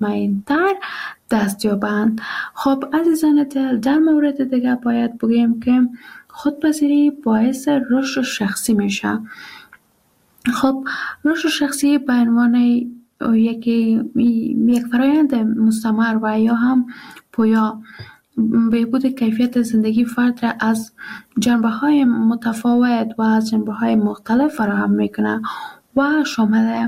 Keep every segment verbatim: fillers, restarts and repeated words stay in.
مطمئن‌تر دست یابند. خب عزیزان دل، در مورد دیگه باید بگیم که خودپذیری باعث رشد شخصی میشه. خب رشد شخصی به عنوان یکی یک فرایند مستمر و یا هم پویا بهبود کیفیت زندگی فرد را از جنبه‌های متفاوت و از جنبه‌های مختلف فراهم میکنه و شامل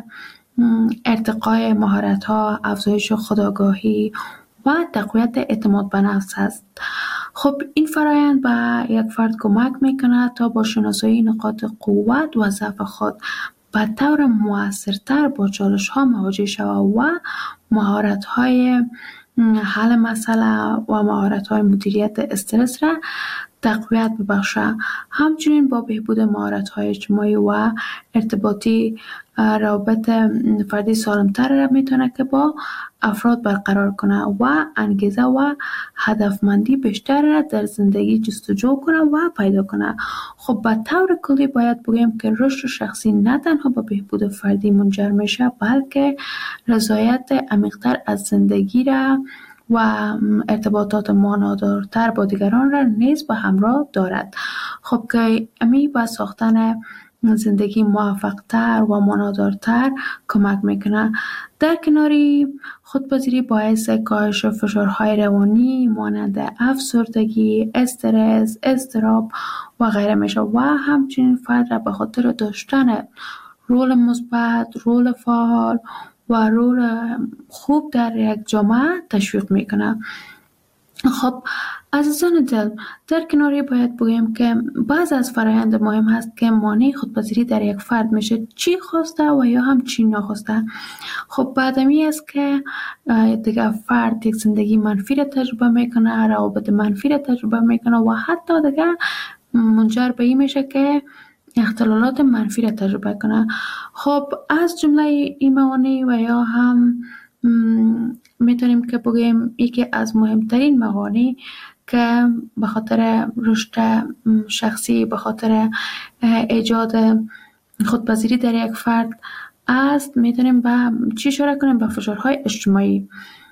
ارتقای مهارت‌ها، افزایش خودآگاهی و تقویت اعتماد به نفس است. خب این فرایند به یک فرد کمک میکنه تا با شناسایی نقاط قوت و ضعف خود به طور مؤثرتر با چالش‌ها مواجه شود و مهارت‌های حل مسئله و مهارت‌های مدیریت استرس را تقویت ببخشه. همچنین با بهبود مهارت‌های اجتماعی و ارتباطی روابط فردی سالم‌تر را میتونه که با افراد برقرار کنه و انگیزه و هدفمندی بیشتر را در زندگی جستجو کنه و پیدا کنه. خب به طور کلی باید بگیم که رشد شخصی نه تنها به بهبود فردی منجر میشه، بلکه رضایت عمیق‌تر از زندگی را و ارتباطات معنادارتر با دیگران را نیز به همراه دارد. خب که امی به ساختن زندگی موفق‌تر و معنادارتر کمک میکنه. در کناری خودپذیری باعث کاهش فشارهای روانی مانند افسردگی، استرس، اضطراب و غیره میشه و همچنین فرد را به خاطر داشتن رول مثبت، رول فعال و رول خوب در یک جامعه تشویق میکنه. خب عزیزان دل، در کناری باید بگیم که بعض از فرایند مهم هست که مانع خودپذیری در یک فرد میشه، چی خواسته و یا هم چی نخواسته. خب بعدمی است که دیگه فرد یک زندگی منفی را تجربه میکنه، روابط منفی را تجربه میکنه و حتی دیگه منجر به این میشه که اختلالات منفی را تجربه کنه. خب از جمله این موانع و یا هم میتونیم که بگیم یکی از مهمترین موانع که به خاطر رشد شخصی، به خاطر ایجاد خودپذیری در یک فرد است، میتونیم به چی اشاره کنیم؟ به فشارهای اجتماعی.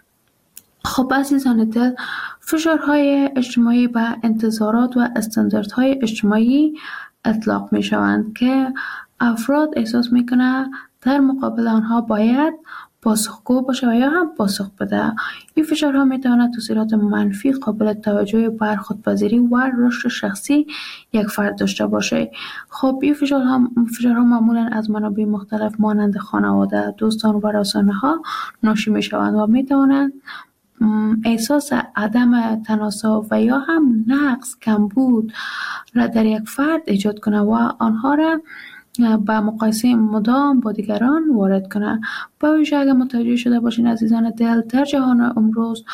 خب عزیزان دل، فشارهای اجتماعی به انتظارات و استانداردهای اجتماعی اطلاق می شوند که افراد احساس می کنند در مقابل آنها باید پاسخگو باشه و یا هم پاسخ بده. این فشارها می تواند تاثیرات منفی قابل توجه بر خودپذیری و رشد شخصی یک فرد داشته باشه. خب این فشارها فشارها معمولا از منابع مختلف مانند خانواده، دوستان و رسانه ها ناشی می شوند و می توانند احساس عدم تناسب و یا هم نقص، کمبود را در یک فرد ایجاد کنه و آنها را با مقایسه مدام با دیگران وارد کنه. با ویژه اگر متوجه شده باشین عزیزان دل، در جهان امروز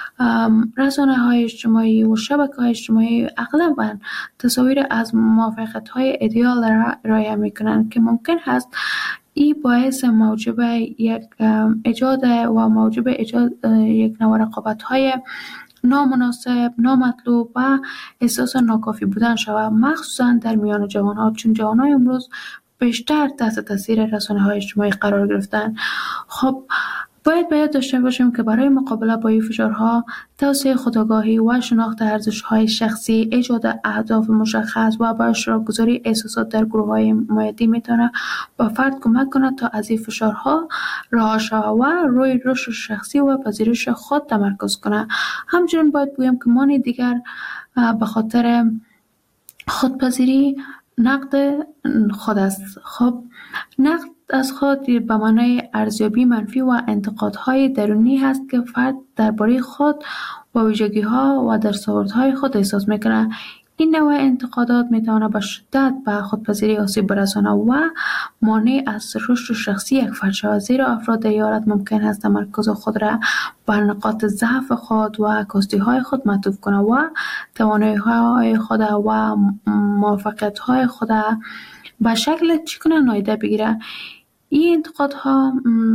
رسانه های اجتماعی و شبکه های اجتماعی اغلباً تصاویر از موفقیت های ایدئال را ارائه میکنند که ممکن هست این باعث موجب یک ایجاد و موجب ایجاد یک نوع رقابت‌های نامناسب، نامطلوب و احساس ناکافی بودن شود، مخصوصا در میان جوان‌ها، چون جوان‌های امروز بیشتر تحت تاثیر رسانه‌های اجتماعی قرار گرفتن. خب باید باید داشته باشیم که برای مقابله با این فشارها توسعه خودآگاهی و شناخت ارزش‌های شخصی، ایجاد اهداف مشخص و به اشتراک گذاری احساسات در گروه‌های مایدی میتونه با فرد کمک کنه تا از این فشارها رها شود و روی رشد شخصی و پذیرش خود تمرکز کنه. همچنین باید بگویم که مانع دیگر به خاطر خودپذیری نقد خود است. خب نقد از خود به معنای ارزیابی منفی و انتقادهای درونی هست که فرد درباره خود و ویژگی‌ها و دستاوردهای خود احساس میکنه. این نوع انتقادات میتواند به شدت به خودپذیری آسیب برساند و مانع از رشد شخصی یک فرد شود، زیرا افراد در این حالت ممکن است تمرکز خود را بر نقاط ضعف خود و کاستی‌های خود معطوف کنند و توانایی‌های خود و موفقیت‌های خود به شکل چی کنه نادیده بگیره. این انتقادها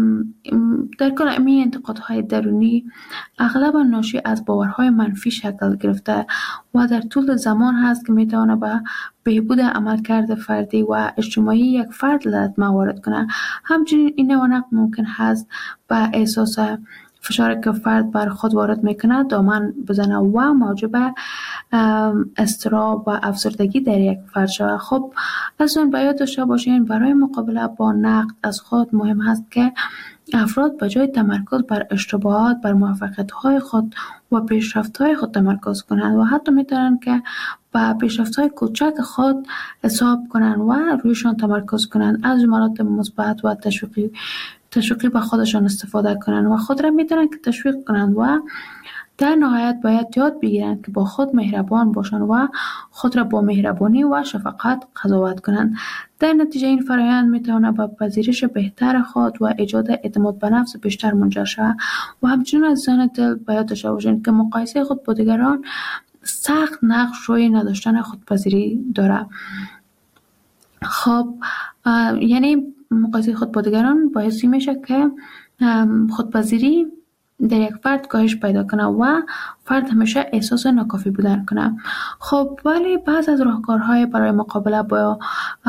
در کل این انتقادهای درونی اغلبا ناشی از باورهای منفی شکل گرفته و در طول زمان هست که میتونه به بهبود عملکرد فردی و اجتماعی یک فرد لطمه وارد کنه. همچنین این نوع نقد ممکن هست به احساس فشاری که فرد بر خود وارد میکنه دامن بزنه و موجب اضطراب و افسردگی در یک فرد شود. خب از اون باید داشته باشین برای مقابله با نقد از خود مهم است که افراد به جای تمرکز بر اشتباهات بر موفقیت‌های خود و پیشرفت‌های خود تمرکز کنند و حتی می‌توانند که به پیشرفت‌های کوچک خود حساب کنند و رویشان تمرکز کنند، از جملات مثبت و تشویقی تشویقی به خودشان استفاده کنند و خود را می‌توانند که تشویق کنند و در نهایت باید یاد بگیرند که با خود مهربان باشند و خود را با مهربانی و شفقت قضاوت کنند. در نتیجه این فرآیند میتواند به پذیرش بهتر خود و ایجاد اعتماد به نفس بیشتر منجر شود. و همچنین عزیزان دل باید داشته باشید که مقایسه خود با دیگران سخت نقش روی نداشتن خودپذیری دارد. خب یعنی مقایسه خود با دیگران باعث میشه که خودپذیری در یک فرد کاهش پیدا کنه و فرد همیشه احساس ناکافی بودن کنه. خب ولی بعض از راهکارهای برای مقابله با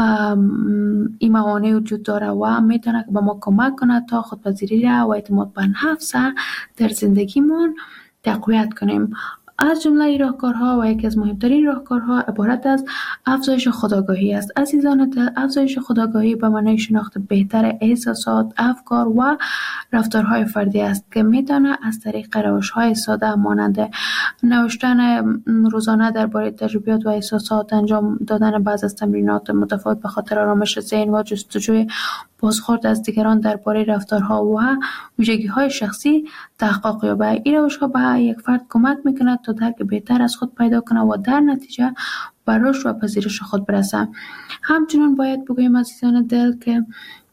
این موانع وجود داره و میتونه که به ما کمک کنه تا خودپذیری را و اعتماد به نفس در زندگیمون تقویت کنیم. از جمله این راهکارها و یکی از مهمترین راهکارها عبارت از افزایش خودآگاهی است. عزیزان دل، افزایش خودآگاهی به معنای شناخت بهتر احساسات، افکار و رفتارهای فردی است که میتونه از طریق روش‌های ساده مانند نوشتن روزانه درباره تجربیات و احساسات، انجام دادن بعض از تمرینات متفاوت به خاطر آرامش ذهن و جستجوی بازخورد از دیگران درباره رفتارها و ویژگی‌های شخصی تحقق یابد. این روش‌ها به یک فرد کمک می‌کند تا درک بهتر از خود پیدا کنه و در نتیجه به رشد و پذیرش خود برسه. همچنین باید بگوییم عزیزان دل که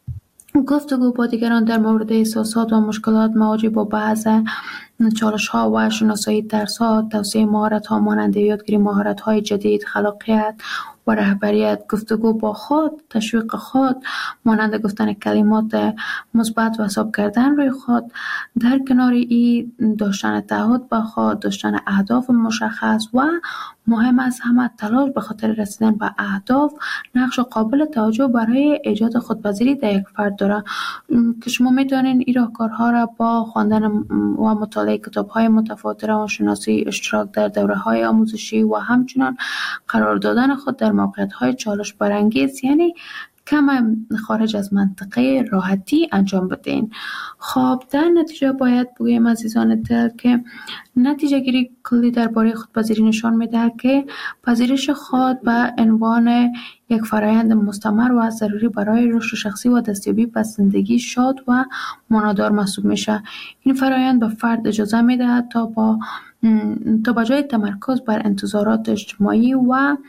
گفتگو با دیگران در مورد احساسات و مشکلات مواجه با بعض چالش‌ها و شناسایی ترس‌ها، توسعه مهارت‌ها مانند یادگیری مهارت‌های جدید، خلاقیت و رهبریت، گفتگو با خود، تشویق خود مانند گفتن کلمات مثبت و حساب کردن روی خود، در کنار این داشتن تعهد با خود، داشتن اهداف مشخص و مهم از همه تلاش به خاطر رسیدن به اهداف نقش قابل توجه برای ایجاد خودپذیری در یک فرد داره که شما میتونین این راهکارها را با خواندن و مطالعه کتاب‌های متفاوت، روانشناسی، اشتراک در دوره‌های آموزشی و همچنین قرار دادن خود در موقعیت‌های چالش برانگیز یعنی کم خارج از منطقه راحتی انجام بدین. خب در نتیجه باید بگویم عزیزان دل که نتیجه گیری کلی درباره خودپذیری نشان میده که پذیرش خود به عنوان یک فرآیند مستمر و ضروری برای رشد شخصی و دستیابی به زندگی شاد و معنادار محسوب میشه. این فرآیند به فرد اجازه میده تا با تا به جای تمرکز بر انتظارات اجتماعی و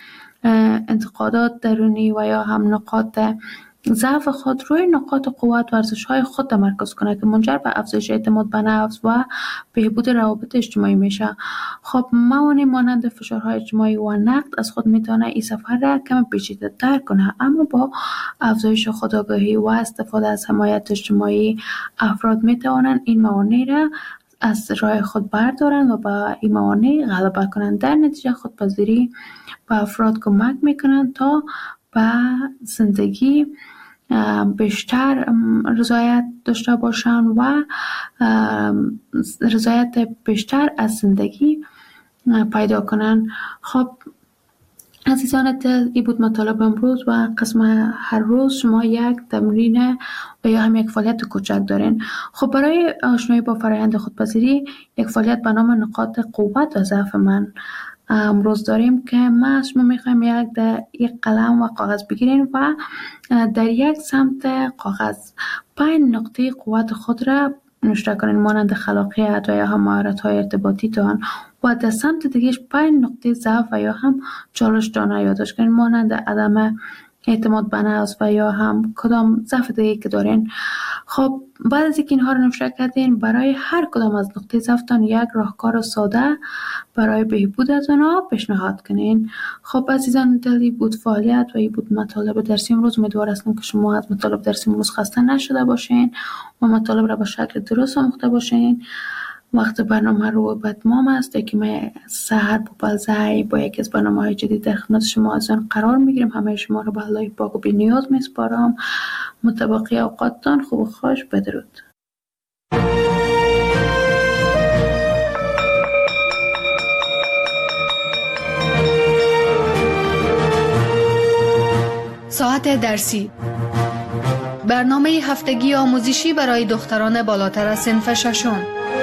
انتقادات درونی و یا هم نقاط ضعف خود روی نقاط قوت و ارزش‌های خود تمرکز کنه که منجر به افزایش اعتماد به نفس و بهبود روابط اجتماعی میشه. خب موانع مانند فشارهای اجتماعی و نقد از خود میتونه این سفر را کم پیچیده‌تر کنه، اما با افزایش خودآگاهی و استفاده از حمایت اجتماعی افراد میتوانند این موانع را از راه خود بردارند و با این موانع غلبه کنند. در نتیجه خودپذیری به افراد کمک میکنند تا به زندگی بیشتر رضایت داشته باشند و رضایت بیشتر از زندگی پیدا کنند. خب عزیزان دل، این بود مطالب امروز و قسم هر روز شما یک تمرین و یا هم یک فعالیت کوچک دارین. خب برای آشنایی با فرآیند خودپذیری یک فعالیت به نام نقاط قوت و ضعف من امروز داریم که ما از شما میخوایم یک در یک قلم و کاغذ بگیرین و در یک سمت کاغذ پنج نقطه قوت خود را نوشته کنین مانند خلاقیت و یا هم مهارت‌های ارتباطی تان و در سمت دیگهش پنج نقطه ضعف و یا هم چالش دانه یادداشت کنین مانند عدم اعتماد به نفس و یا هم کدام ضعف دیگه که دارین. خب بعد از اینکه اینها رو نوشته کردین برای هر کدام از نقطه ضعفتان یک راهکار ساده برای بهبود از آنها پیشنهاد کنین. خب عزیزان دلی بود فعالیت و این بود مطالب درسی امروز. امیدوار هستم که شما از مطالب درسی امروز خسته نشده باشین و مطالب را به شکل درست آموخته باشین. وقت برنامه رو به اتمام است که من سحر بوبلزای با یکی از برنامه‌های جدید در خدمت شما عزیزان قرار میگیرم. همه شما رو به الله پاک و بی‌نیاز میسپارم. متبقی اوقاتتان خوب و خوش. بدرود. ساعت درسی، برنامه هفتگی آموزشی برای دختران بالاتر از صنف ششم.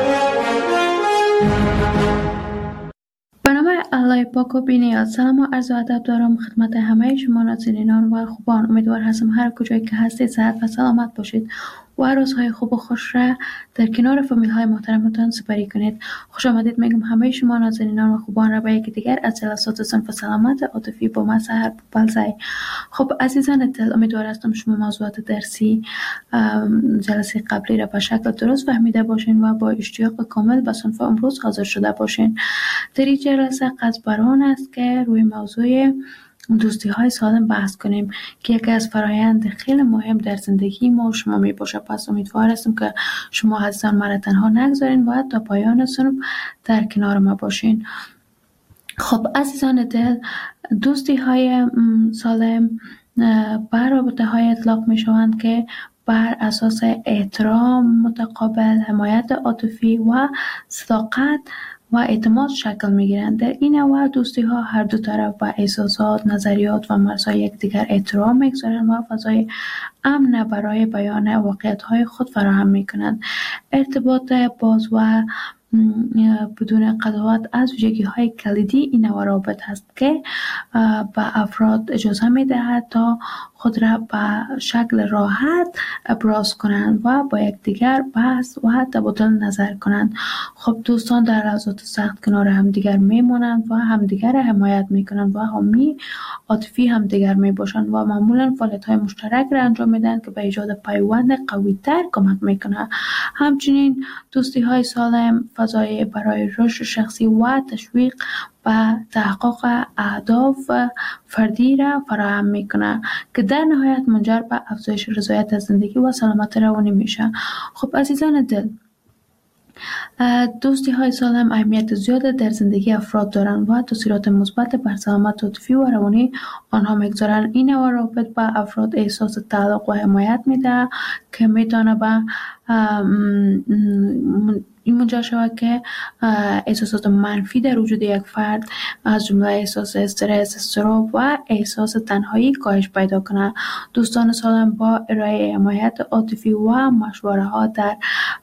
به نام الله پاک و بی‌نیاز. سلام و عرض ادب دارم خدمت همه شما ناظرینان و خوبان. امیدوار هستم هر کجایی که هستید صحت و سلامت باشید و روزهای خوب و خوش را در کنار فامیل های محترمتان سپری کنید. خوش آمدید میگم همه شما ناظرینان و خوبان را به یکی دیگر از جلسات صنف سلامت عاطفی با من سحر پوپلزی. خب عزیزان دل، امیدوار هستم شما موضوعات درسی جلسه قبلی را به شکل درست فهمیده باشین و با اشتیاق کامل به صنف امروز حاضر شده باشین. در این جلسه قصد بر آن است که روی موضوع دوستی های سالم بحث کنیم که یکی از فرایند خیلی مهم در زندگی ما و شما می باشه. پس امیدوار هستم که شما عزیزان مرا تنها نگذارین و تا پایان صنف در کنار ما باشین. خب عزیزان دل، دوستی های سالم بر رابطه های اطلاق می شوند که بر اساس احترام متقابل، حمایت عاطفی و صداقت و اعتماد شکل می‌گیرند. در این نوع دوستی ها هر دو طرف به احساسات، نظریات و مرزهای یکدیگر احترام می‌گذارند و فضای امن برای بیان واقعیت‌های خود فراهم می‌کنند. ارتباط باز و بدون قضاوت از ویژگی‌های کلیدی این نوع روابط است که به افراد اجازه می‌دهد تا خود را به شکل راحت ابراز کنند و با یکدیگر بحث و تبادل نظر کنند. خب دوستان در لحظات سخت کنار همدیگر میمانند و همدیگر را حمایت میکنند و حامی عاطفی همدیگر میباشند و معمولا فعالیت‌های مشترک را انجام میدن که به ایجاد پیوند قوی‌تر کمک میکنه. همچنین دوستی‌های سالم فضای برای رشد شخصی و تشویق و تحقق اهداف فردی را فراهم میکنه که در نهایت منجر به افزایش رضایت از زندگی و سلامت روانی میشه. خب عزیزان دل، دوستی های سالم اهمیت زیاد در زندگی افراد دارند و تاثیرات مثبت بر سلامت عاطفی و روانی آنها میگذارند. این نوع روابط به افراد احساس تعلق و حمایت میده که میتونه به این منجر شود که احساسات منفی در وجود یک فرد از جمله احساس استرس، اضطراب و احساس تنهایی کاهش پیدا کنه. دوستان سالم با ارائه حمایت عاطفی و مشوره ها در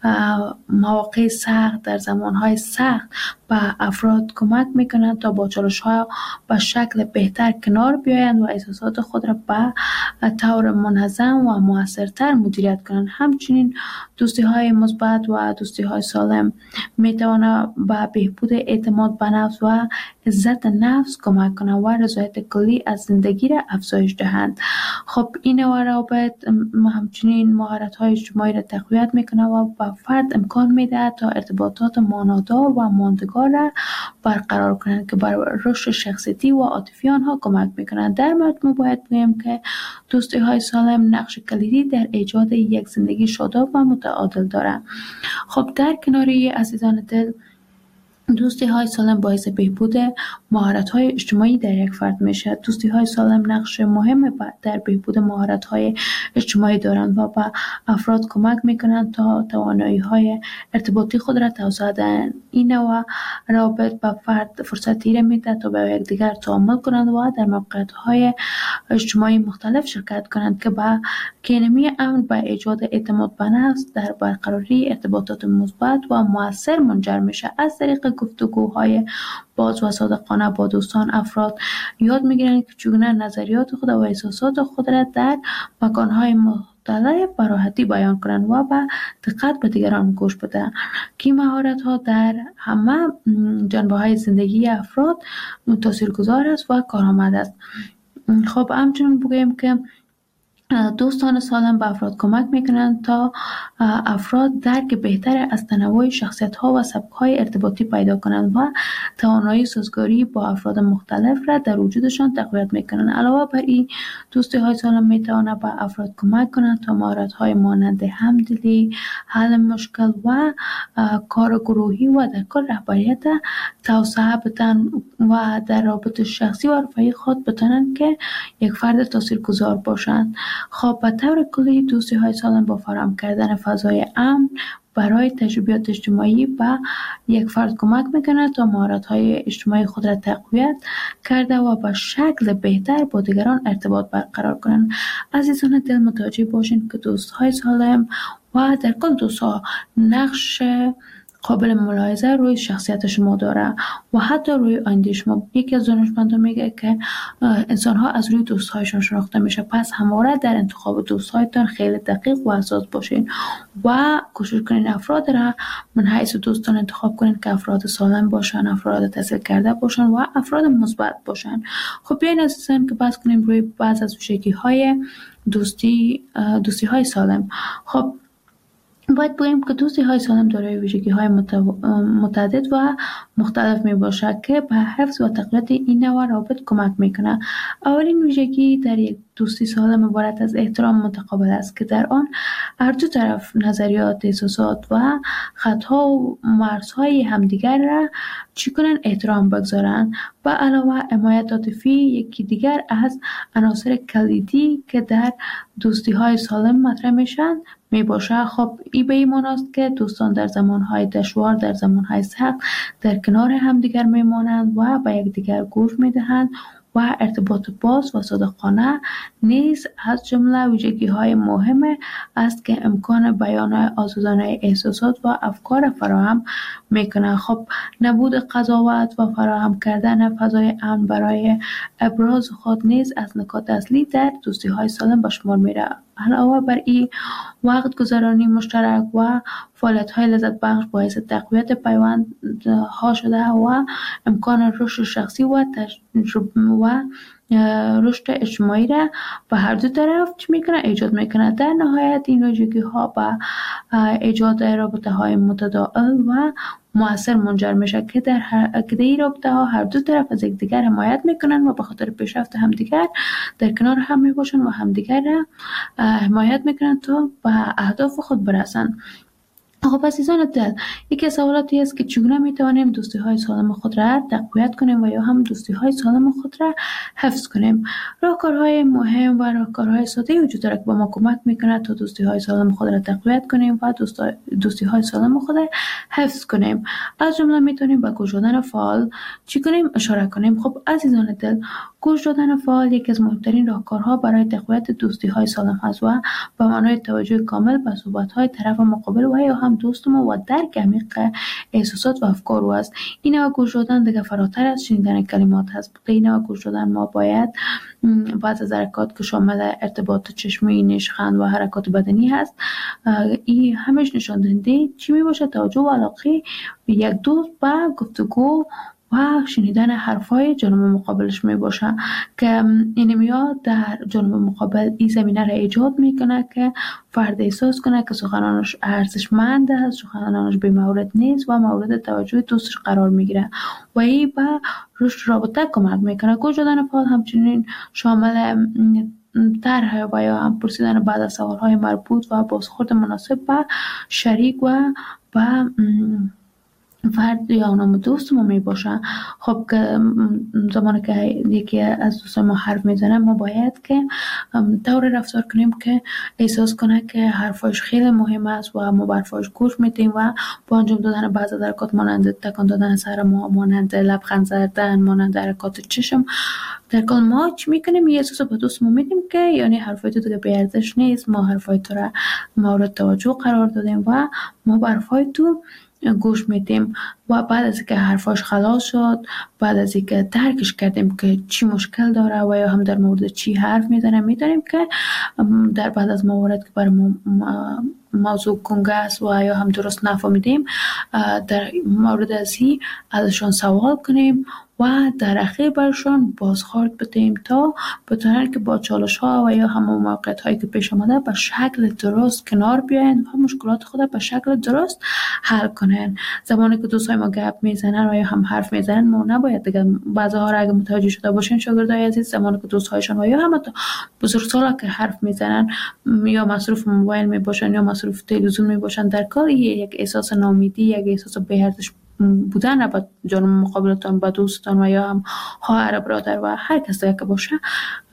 مواقع سخت، در زمانهای سخت به افراد کمک میکنند تا با چالش ها به شکل بهتر کنار بیایند و احساسات خود را به طور منظم و موثرتر مدیریت کنند. همچنین دوستی های مثبت و دوستی های سالم میتواند به بهبود اعتماد به نفس و عزت نفس کمک کنند و رضایت کلی از زندگی را افزایش دهند. خب این نوع روابط همچنین مهارت های اجتماعی را تقویت میکنه و به فرد امکان میده تا ارتباطات معنادار و ماندگار را برقرار کنند که بر رشد شخصیتی و عاطفی آنها کمک میکنند. در مجموع باید بگویم که دوستی های سالم نقش کلیدی در ایجاد یک زندگی شاداب و متعادل دارند. خب در کناری عزیزان دل، دوستی های سالم باعث بهبود مهارت های اجتماعی در یک فرد میشه. دوستی های سالم نقش مهم در بهبود مهارت های اجتماعی دارند و به افراد کمک میکنند تا توانایی های ارتباطی خود را توسعه دهند. این نوع روابط به فرد فرصتی را میده تا به یکدیگر تعامل کنند و در موقعیت های اجتماعی مختلف شرکت کنند که به کینمی امن به ایجاد اعتماد به نفس در برقراری ارتباطات مثبت و مؤثر منجر میشه. از طریق گفتگوهای باز و صادقانه با دوستان افراد یاد میگیرند که چگونه نظریات خود و احساسات خود را در مکانهای مختلف به راحتی بیان کنند و با دقت به دیگران گوش بدهند که مهارت ها در همه جنبه های زندگی افراد تاثیرگذار است و کارآمد است. خب همچنین بگویم که دوستان سالم به افراد کمک میکنند تا افراد درک بهتر از تنوع شخصیت ها و سبک های ارتباطی پیدا کنند و توانایی سازگاری با افراد مختلف را در وجودشان تقویت میکنند. علاوه بر این، دوستی های سالم میتواند به افراد کمک کنند تا مهارت های مانند همدلی، حل مشکل و کار گروهی و در کل رهبریت توسعه بدن و در رابطه شخصی و رفاهی خود بتوانند که یک فرد تاثیرگذار باشند. خب به طور کلی دوستی های سالم با فراهم کردن فضای امن برای تجربیات اجتماعی به یک فرد کمک میکنه تا مهارت‌های اجتماعی خود را تقویت کرده و به شکل بهتر با دیگران ارتباط برقرار کنند. عزیزان دل، متوجه باشین که دوست‌های سالم و در کل دوست‌ها نقش قابل ملاحظه روی شخصیت شما داره و حتی روی آینده شما. یکی از دانشمندان میگه که انسان ها از روی دوستهایشان شناخته میشه، پس همواره در انتخاب دوستهایتان خیلی دقیق و حساس باشین و کوشش کنین افراد را من حیث دوستان انتخاب کنین که افراد سالم باشن، افراد تحصیل کرده باشن و افراد مثبت باشن. خب بیاین عزیزان که بحث کنیم روی بعض از ویژگی های دوستی دوستی های سالم. خب باید بگیم که دوستی های سالم دارای ویژگی های متعدد و مختلف می باشد که به حفظ و تقویت این نوع روابط کمک میکنه. اولین ویژگی در یک دوستی سالم عبارت از احترام متقابل است که در آن هر دو طرف نظریات، احساسات و خطها و مرزهای همدیگر را چی کنن احترام بگذارن. به علاوه حمایت عاطفی یکی دیگر از عناصر کلیدی که در دوستی های سالم مطرح میشن می باشه. خب این به این معنی است که دوستان در زمانهای دشوار، در زمانهای سخت در کنار همدیگر میمانند و به یکدیگر گوش میدهند و ارتباط باز و صادقانه نیز از جمله ویژگی‌های مهم است که امکان بیان آزادانه احساسات و افکار فراهم میکنه. خب نبود قضاوت و فراهم کردن فضای امن برای ابراز خود نیز از نکات اصلی در دوستی‌های سالم به شمار میره. علاوه بر این، وقت گذرانی مشترک و فعالیت‌های لذت بخش باعث تقویت پیوندها شده و امکان رشد شخصی و تجربه و رشد اجتماعی را به هر دو طرف چی میکنه ایجاد میکنه. در نهایت این ویژگی ها به ایجاد رابطه های متداول و مؤثر منجر میشه که در هر که این رابطه ها هر دو طرف از یکدیگر حمایت میکنن و به خاطر پیشرفت همدیگر در کنار هم میباشن و همدیگر را حمایت میکنن تا به اهداف خود برسن. خب عزیزان دل، یکی از سوالاتی است که چگونه میتوانیم دوستی های سالم خود را تقویت کنیم و یا هم دوستی های سالم خود را حفظ کنیم. راهکارهای مهم و راهکارهای ساده وجود دارد که به ما کمک میکنه تا دوستی های سالم خود را تقویت کنیم و دوستی های سالم خود را حفظ کنیم. از جمله میتونیم به گوش دادن فعال چی کنیم اشاره کنیم. خب عزیزان دل، گوش دادن فعال یکی از مهمترین راهکارها برای تقویت دوستی های سالم است و به معنای توجه کامل به صحبت های طرف مقابل و یا هم دوست ما و درک عمیق احساسات و افکار او است. این نوع گوش دادن دیگه فراتر از شنیدن کلمات هست. این نوع گوش دادن ما باید بعض از حرکات که شامل ارتباط چشمی، نیشخند و حرکات بدنی هست، این همش نشان دهنده چی می باشه؟ توجه و علاقه یک دوست به گفتگو و شنیدن حرفای جانب مقابلش می باشه که این میاد در جانب مقابل این زمینه را ایجاد میکنه که فرد احساس کنه که سخنانش ارزشمند است، سخنانش بی مورد نیست و مورد توجه دوستش قرار میگیره و این به رشد رابطه کمک میکنه. گوش دادن فعال همچنین شامل طرح و یا هم پرسیدن بعد از سوالهای مربوط و بازخورد مناسب به شریک و به فرد یا نام دوست ما می باشه. خب که زمانی که یکی از دوستان ما حرف میزنه ما باید که طور رفتار کنیم که احساس کنه که حرفاش خیلی مهم است و ما به حرفاش گوش میدیم و با انجام دادن بعض از حرکات مانند تکان دادن سر ما، مانند لبخند زدن، مانند حرکات چشم، در کل ما چی میکنیم؟ یه احساس به دوست ما میدیم که یعنی حرفای تو دیگه بی ارزش نیست، ما حرفای تو را مورد توجه قرار دادیم و ما به حرفای تو گوش میدیم و بعد از اینکه حرفاش خلاص شد، بعد از اینکه درکش کردیم که چی مشکل داره و یا هم در مورد چی حرف میزنه، میدونیم که در بعد از موارد که برای ما موضوع کنگه است و یا هم درست نفهمیدیم در مورد از این ازشان سوال کنیم و در اخیر برشان بازخورد بدیم تا بتونن که با چالش ها و یا همون موقعیت هایی که پیش آمده به شکل درست کنار بیاین و مشکلات خود به شکل درست حل کنن. زمانی که دوستای ما گپ میزنن و یا هم حرف میزنن ما نباید دیگه بعضی ها را اگه متوجه شده باشین شاگردای عزیز، زمانی که دوستایشان و یا هم بزرگسالا که حرف میزنن یا مصروف موبایل میباشن یا مصروف تلویزیون میباشن، در کار یک احساس ناامیدی، یک احساس بی‌ارزش بودن را به جانب مقابلتان، به دوستان و یا هم خواهر، برادر و هر کس که باشه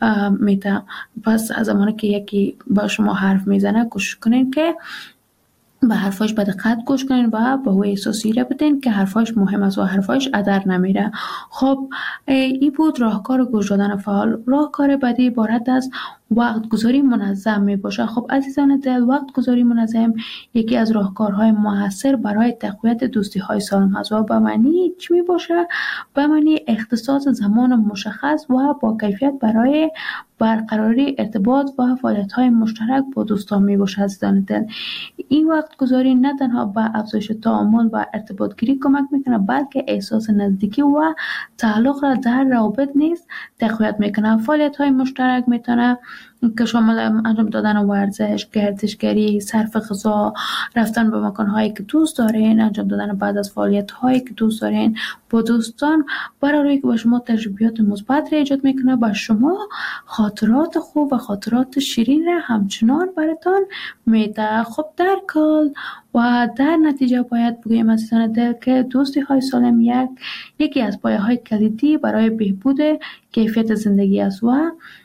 میده. پس از زمانی که یکی با شما حرف میزنه کوشش کنین که به حرفاش به دقت گوش کنین و به او احساسی را بدین که حرفاش مهم است و حرفاش ادر نمیره. خب این بود راهکار گوش دادن فعال. راهکار بعدی عبارت از وقت گذاری منظم می باشه. خب عزیزان دل، وقت گذاری منظم یکی از راهکارهای موثر برای تقویت دوستی های سالم است و به معنی چی می باشه؟ به معنی اختصاص زمان مشخص و با کیفیت برای برقراری ارتباط و فعالیت های مشترک با دوستان می باشه. عزیزان دل، این وقت گذاری نه تنها به افزایش تعامل و ارتباط گیری کمک میکنه، بلکه احساس نزدیکی و تعلق را در روابط نیز تقویت میکنه. فعالیت های مشترک میتونه که شامل انجام دادن ورزش، گردشگری، صرف غذا، رفتن به مکان‌هایی که دوست دارین، انجام دادن بعد از فعالیت‌هایی که دوست دارین با دوستان، برای که به شما تجربیات مثبت را ایجاد میکنه، با شما خاطرات خوب و خاطرات شیرین را همچنان براتون میده. خب در کل و در نتیجه باید بگویم عزیزان دل که دوستی های سالم یک یکی از پایه های کلیدی برای بهبود کیفیت زندگی است و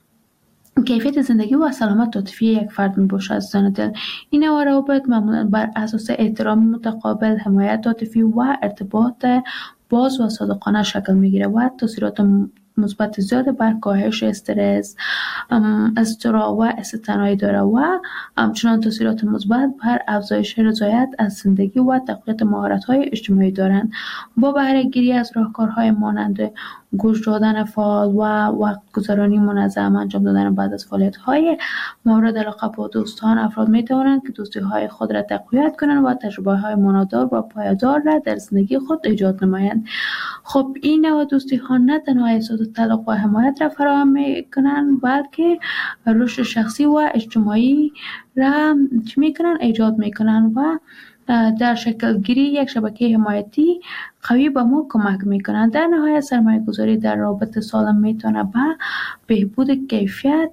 کیفیت زندگی و سلامت عاطفی یک فرد می باشد. عزیزان دل، این نوع روابط معمولا بر اساس احترام متقابل، حمایت عاطفی و ارتباط باز و صادقانه شکل می گیره و تاثیرات مثبت زیاد بر کاهش استرس، اضطراب و استثنایی داره و همچنان تاثیرات مثبت بر افزایش رضایت از زندگی و تقویت مهارت‌های اجتماعی دارند. با بهره گیری از راهکارهای مانند گوش دادن فعال و وقت گذرانی منظم، انجام دادن بعد از فعالیت‌های مورد علاقه با دوستان، افراد می‌توانند که دوستی‌های خود را تقویت کنند و تجربه‌های معنادار و پایدار را در زندگی خود ایجاد نمایند. خب این نوع دوستی‌ها نه تنها احساس تعلق و حمایت را فراهم می‌کنند، بلکه رشد شخصی و اجتماعی را چی می‌کنند؟ ایجاد می‌کنند و در شکل گیری یک شبکه حمایتی قوی به ما کمک میکنند. در نهایت سرمایه گذاری در رابطه سالم میتونه به بهبود کیفیت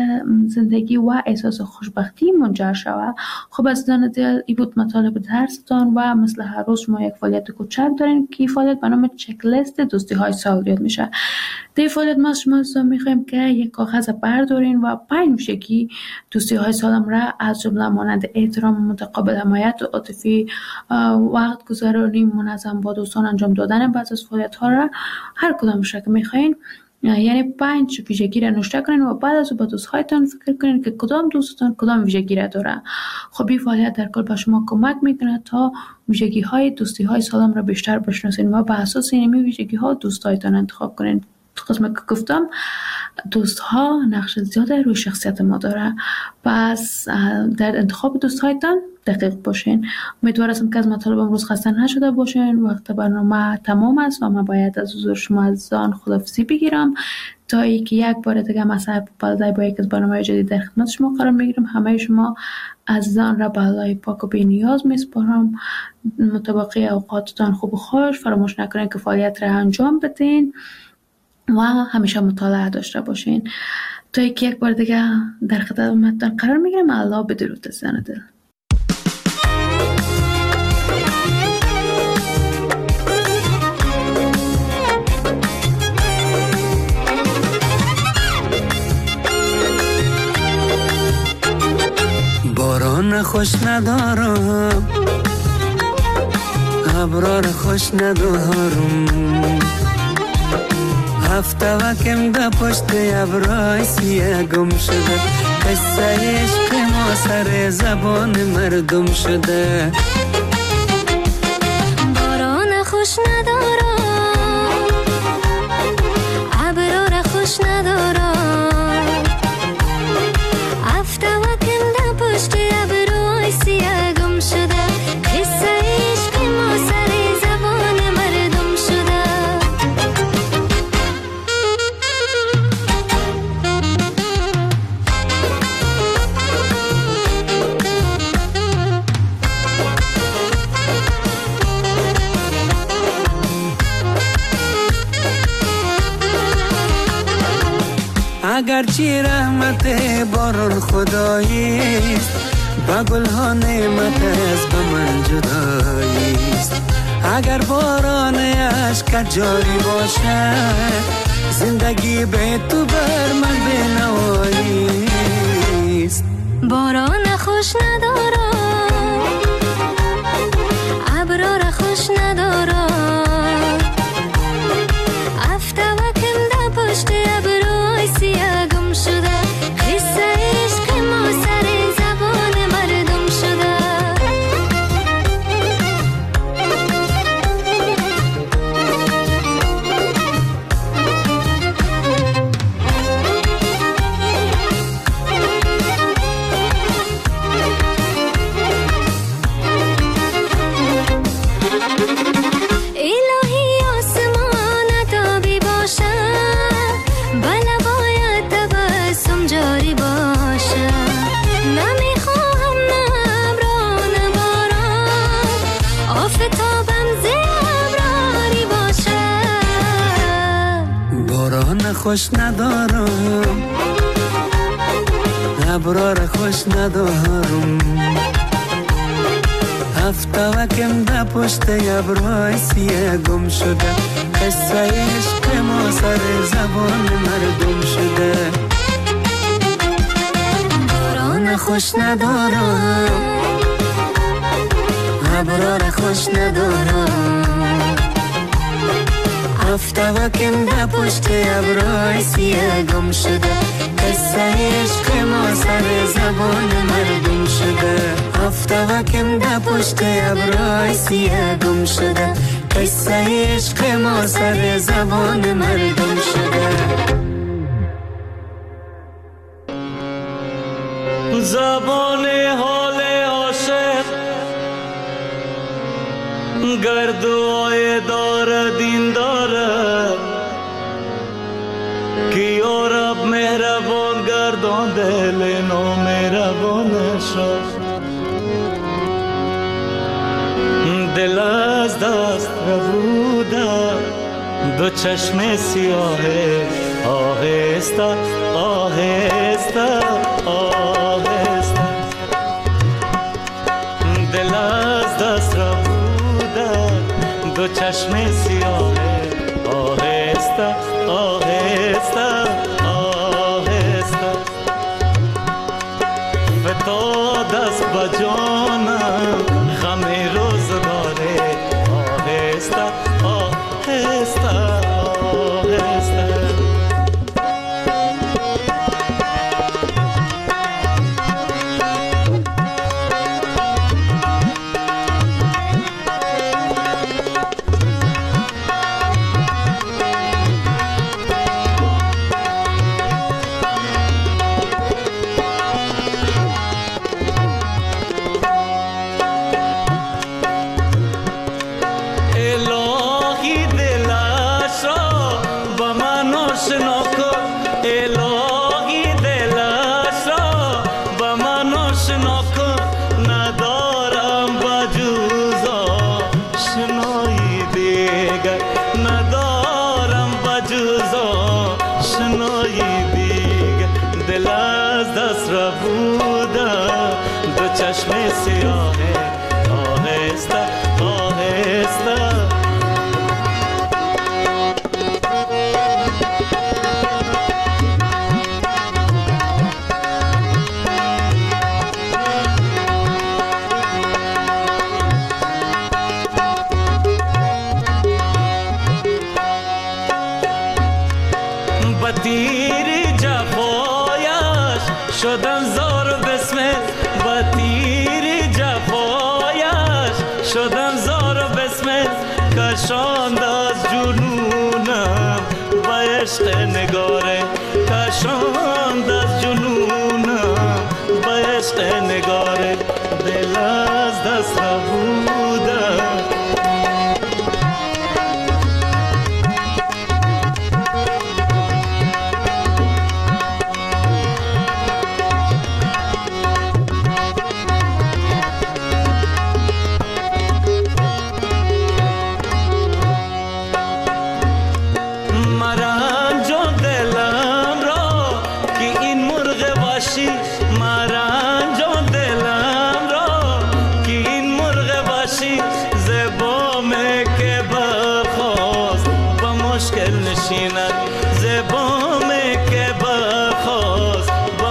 زندگی و احساس خوشبختی منجر شود. خب عزیزان دل، این بود مطالب درستان و مثل هر روز شما یک فعالیت کوچک دارین که فعالیت به نام چک لیست دوستی های سال یاد میشه. در فعالیت ما شما میخوایم که یک کاغذ بردارین و پنج ویژگی دوستی های سالم را از جمله مانند احترام متقابل، حمایت عاطفی، وقت گذرانی منظم با دوستان، انجام دادن بعض از فعالیت ها را هر کدامش که میخواین، یعنی پنج ویژگی را نوشته کنین و بعد از با دوستهایتان فکر کنین که کدام دوستتان کدام ویژگی را داره. خب این فعالیت در کل به شما کمک میکنه تا ویژگی های دوستی های سالم را بیشتر بشناسین و به اساس این ویژگی ها دوستهایتان انتخاب کنین. قسمت که گفتم دوست ها نقش زیاده روی شخصیت ما داره، پس در انتخاب دوست هایتان دقیق باشین. امیدوارم که از مطالب امروز خسته نشده باشین. وقت برنامه تمام است و من باید از حضور شما عزیزان خداحافظی بگیرم تا اینکه یک بار دیگه مساعد پالدای با یک از برنامه جدید در خدمت شما قرار میگیرم. همه شما عزیزان را به الله پاک و بی نیاز میسپارم. مطابق اوقاتتان خوب و خوش، فراموش نکنین که فعالیت را انجام بدین و همیشه مطالعه داشته باشین. تا اینکه یک بار دیگه در خدمتتان قرار میگیرم. الله بدرود عزیزان دل. باران خوش ندارم، ابرار خوش ندارم، هفته وکم ده پشت ابرای سیه گم شده، قصه عشق ما سر زبان مردم شده. باران خوش ندارم، ابرار خوش ندارم، هفته وکم ده پشت ابرای سیه گم شده، قصه عشق ما سر زبان مردم شده. اگرچه رحمت باران خداییست، با گلها نعمت از به من جداییست. اگر باران عشق جاری باشه، زندگی به تو بر من بنواییست. باران خوش ندارم، خوش ندارم، ابرار خوش ندارم. هفته وکم ده پشت ابرای سیه گم شده، قصه عشق ما سر زبان مردم شده. باران خوش ندارم، ابرار خوش ندارم. هفته وکم ده پشت ابرای سیه گم شده، قصه عشق ما سر زبان مردم شده. هفته وکم ده پشت ابرای سیه گم شده، قصه عشق ما سر زبان مردم شده. زبان حال عاشق گردوهای دار دین داره که یا رب مهربان گردان دل نامهربانش. دل از دست ربوده دو چشم سیاهه، آهسته آهسته آهسته. دل از دست ربوده دو چشم سیاهه، آهسته آهسته آهسته. فتاد دست بجانم غم روزگاره، آهسته آهسته آهسته.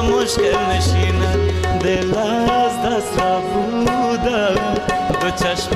چشم